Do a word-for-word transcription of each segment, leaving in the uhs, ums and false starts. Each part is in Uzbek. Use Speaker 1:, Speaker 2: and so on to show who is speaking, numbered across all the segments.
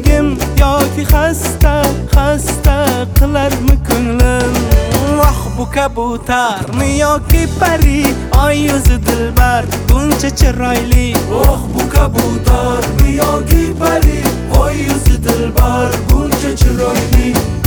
Speaker 1: sevgim yoki xasta xasta qilarmi ko'nglim? Voh bu kabutarmi yoki pari, oy yuzi dilbar buncha chiroyli.
Speaker 2: Oh bu kabutarmi yoki pari, oy yuzi dilbar buncha chiroyli.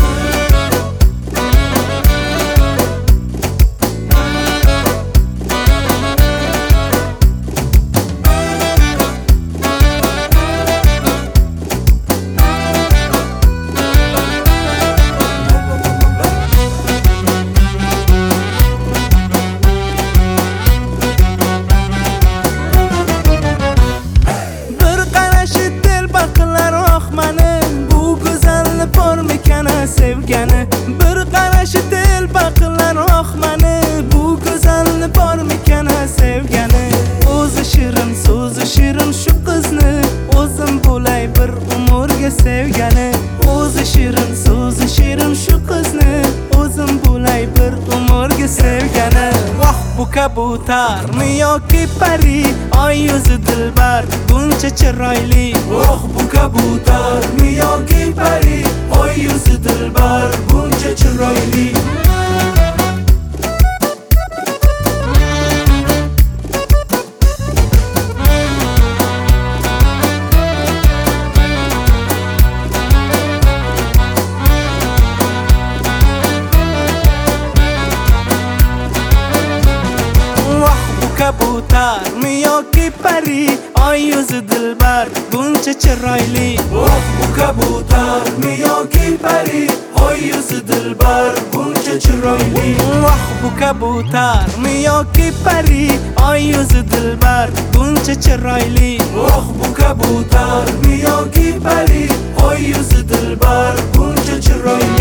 Speaker 1: Sevgani bir qarashi dil baqilar, oh mani bu go'zalni bormikan sevgani. O'zi shirin so'zi shirin shu qizni o'zim bo'lay bir umrga sevgani. O'zi shirin so'zi shirin shu qizni o'zim bo'lay bir umrga sevgani. Voh bu kabutarmi yoki pari, oy yuzi dilbar buncha chiroyli.
Speaker 2: Oh bu kabutarmi yoki pari, oy yuzi dilbar buncha chiroyli.
Speaker 1: Kabutarmi yoki pari, oy yuzi dilbar buncha chiroyli.
Speaker 2: Oh bu kabutarmi yoki pari, oy yuzi dilbar buncha chiroyli.
Speaker 1: Oh bu kabutarmi yoki pari, oy yuzi dilbar buncha chiroyli.
Speaker 2: Oh bu kabutarmi yoki pari, oy yuzi dilbar buncha chiroyli.